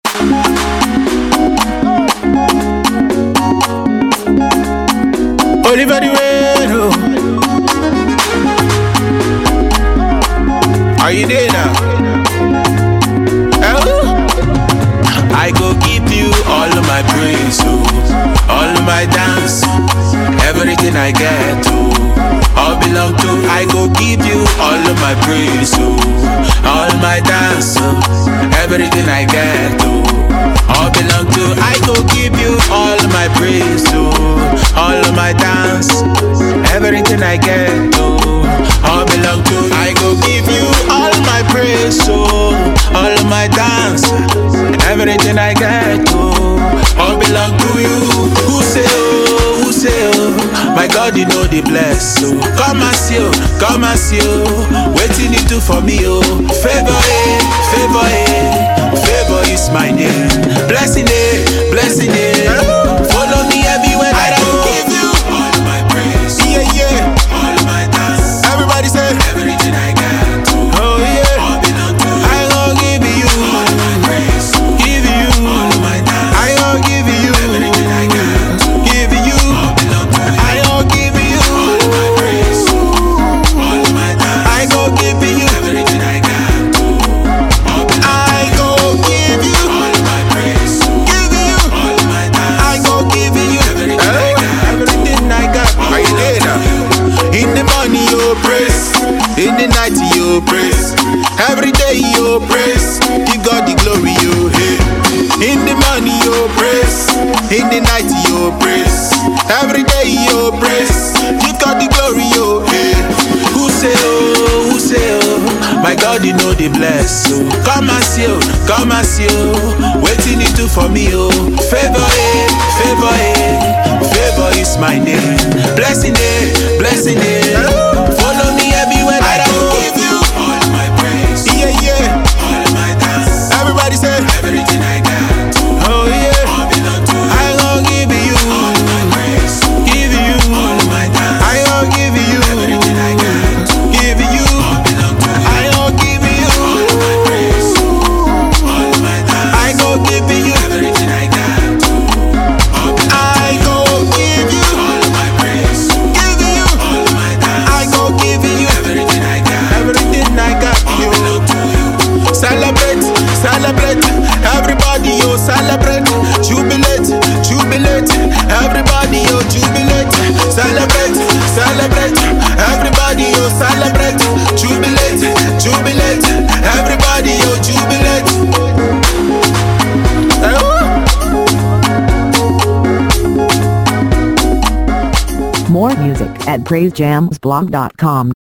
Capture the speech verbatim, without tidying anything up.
Oliver the way, oh. Are you there now? Oh. I go give you all of my praise, oh. All of my dance, everything I get, oh. All belong to, I go give you all of my praise, oh. All my dance, oh. Everything I get, oh. All belong to, I go give you all of my praise, oh. All of my dance, everything I get, oh. All belong to, I go give you all my praise, oh. All of my dance, everything I get, oh. All belong to you. Who say oh, who say oh? My God, you know the bless, oh. Come and see, oh, come and see, oh. Waiting you do for me, oh. Favor, eh, favor, eh. Favor is my name. Blessing, eh, blessing, eh. Follow me everywhere that I go. Give you all of my praise. Yeah, yeah. All of my dance. Everybody say everything I got. Oh yeah. All belong to you. I gon' give you all of my praise. Give you all of my dance. I gon' give you everything I got. Give you all belong to you. I gon' give you all of my praise. All of my dance. I gon' give you everything I got. I gon' give you all of my praise. Give you all of my dance. I gon' give you everything I got. Everything I got. Are you there now? In the morning you praise, in the night you praise, every day you praise. Give God the glory you hey. In the morning you praise, in the night you praise, every day you praise. Give God the glory you hey. Who say oh, who say oh? My God, you know the bless, oh. Come and see, oh, come and see, oh. Waiting you do for me, oh. Favor, eh, favor, eh. Favor is my name. Blessing, eh, blessing, eh. Follow me everywhere that I go. Give you all of my praise. Yeah, yeah. All of my dance. Everybody say everything I got. Oh yeah. All belong to you. I gon' give you all of my praise. Give you all of my dance. I gon' give you everything I got. Give you all belong to you. I gon' give you all of my praise. All of my dance. I gon' give you everything I got. I gon' give you all of my praise. Give you all of my dance. I gon' give you everything I got. Everything I got. You celebrate, celebrate. Everybody, you celebrate. Jubilate, jubilate. Everybody, you jubilate. Celebrate, celebrate. Everybody, you celebrate. Jubilate, jubilate. Everybody, you jubilate. More music at praise jams blog dot com.